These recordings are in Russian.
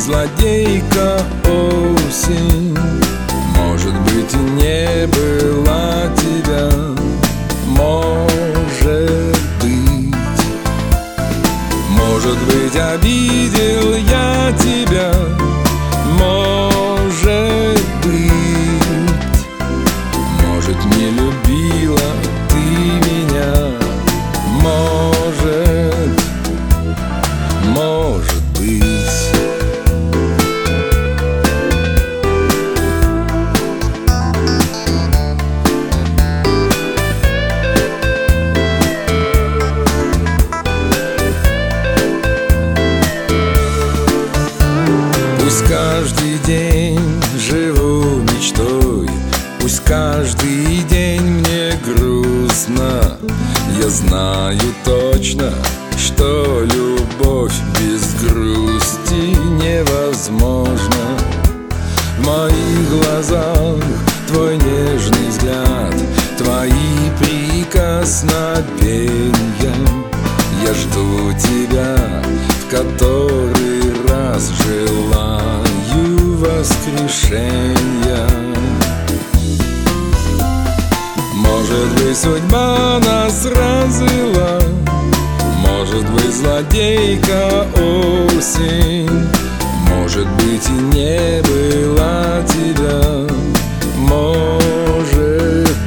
злодейка осень. Может быть, и не было тебя, может быть, обидел я тебя, может не любила ты меня, может быть. Пусть каждый день живу мечтой, пусть каждый день мне грустно. Я знаю точно, что любовь без грусти невозможна. В моих глазах твой нежный взгляд, твои прикосновения. Я жду тебя в который раз, желаю воскрешения. Может быть, судьба нас развела, может быть, злодейка осень. Может быть, и не было тебя, может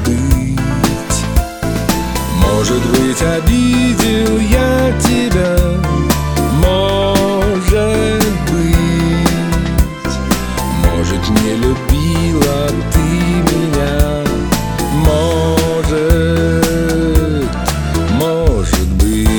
быть, обидел я тебя, может не любила ты меня, может быть.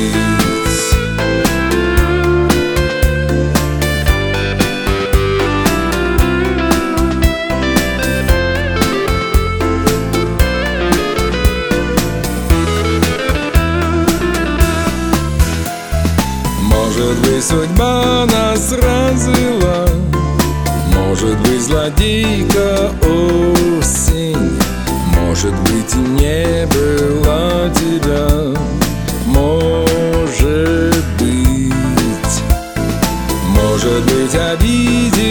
Может быть, судьба нас развела, может быть, злодейка осень. Может быть, и не было тебя, может быть, обидел